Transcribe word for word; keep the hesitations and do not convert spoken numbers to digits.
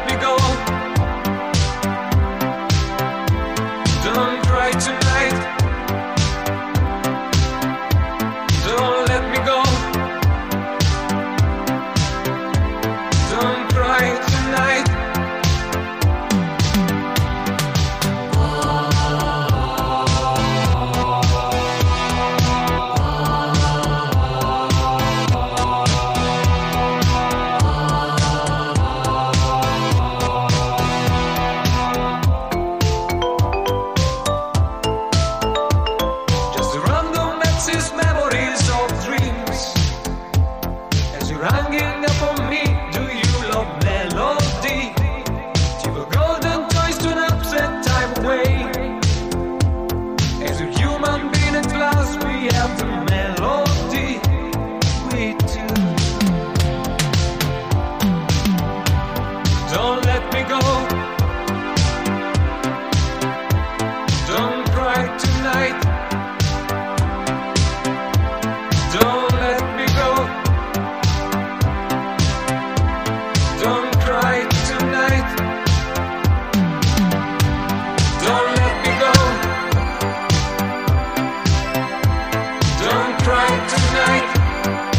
me go. Don't cry tonight. Don't let me go. Don't cry tonight. Just random axis memories of dreams. As you're hanging up on me, do you love melody? Give a golden toys to an upset time away. As a human being at last, we have the melody. We do. Don't let me go. Don't cry tonight. Don't let me go. Don't cry tonight. Don't let me go. Don't cry tonight.